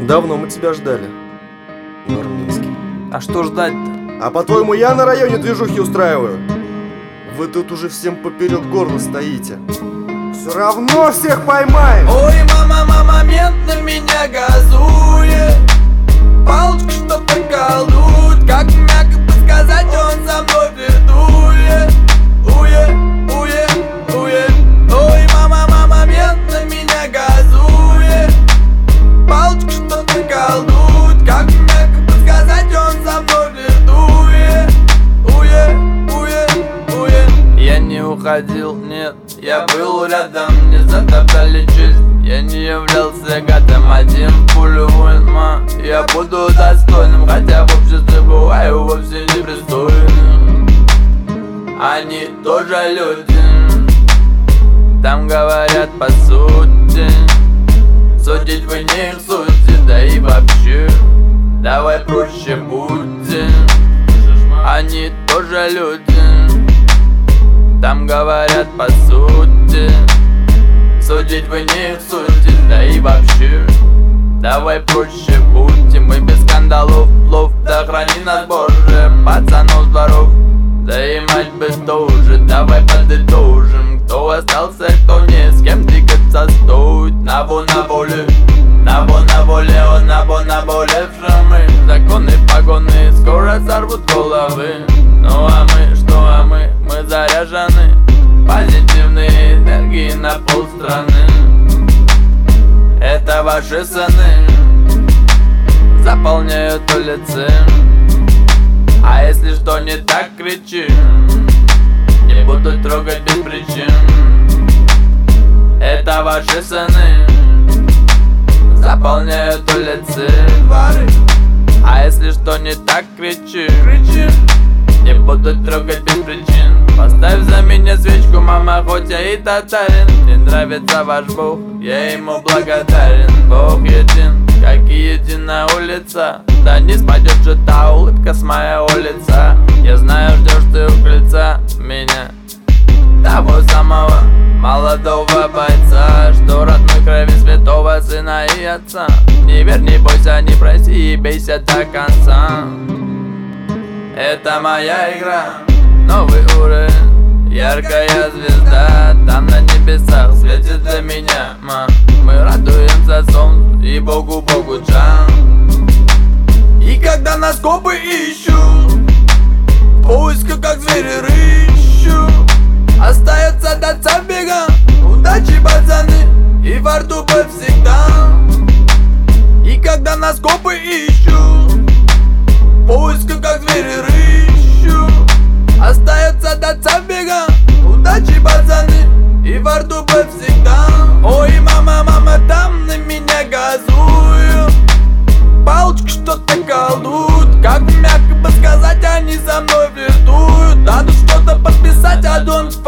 Давно мы тебя ждали, Нурминский. А что ждать-то? А по-твоему, я на районе движухи устраиваю? Вы тут уже всем поперек горла стоите. Все равно всех поймаем! Ой, мама, момент на меня газует. Палочка что-то колдует. Как мягко бы сказать, он за мной флиртует. Уе. Ой, мама, момент на меня газует. Палочка что-то колдует. Как мягко бы сказать, он за мной флиртует. Уе. Я не уходил, нет, я был рядом, не затоптали честь. Я не являлся гадом, один пулю воинма. Я буду достойным, хотя в обществе бываю вовсе непристойным. Они тоже люди, там говорят по сути. Судить вы не их сути, да и вообще давай проще будем. Они тоже люди, там говорят по сути. Судить вы не их сути, да и вообще давай проще будем. Мы без скандалов, плов, да храни нас Боже. Пацанов с дворов, да и мать бы тоже. Давай подытожим, кто остался, кто не, с кем двигаться стоит. Набо на воле, он набо наболевшим мы. Законы, погоны скоро сорвут головы. Ну а мы, что мы заряжены позитивной энергией на полстраны. Это ваши сыны заполняют улицы. А если что не так, кричи, не буду трогать без причин. Это ваши сыны заполняют улицы. А если что не так, кричи, не буду трогать без причин. Поставь за меня свечку, мама, хоть я и татарин. Мне нравится ваш Бог, я ему благодарен. Бог един, как и единая улица. Да не спадет же та улыбка с моего лица. Я знаю, ждешь ты у крыльца меня, того самого молодого бойца, что родной крови святого сына и отца. Не верь, не бойся, не проси и бейся до конца. Это моя игра, новый уровень, яркая звезда. Там на небесах светит для меня, мы радуемся солнцу и Богу Джан. И когда нас копы ищут, в поисках как звери рыщут, остается до забега, удачи, пацаны, и во рту бы всегда. И когда нас копы ищут, в поисках как звери рыщут, остается до забега, удачи, пацаны, и во рту бы всегда. Ой, мама, там на меня газуют. Палочка что-то колдует. Как мягко бы сказать, они за мной флиртуют. Надо что-то подписать, а дон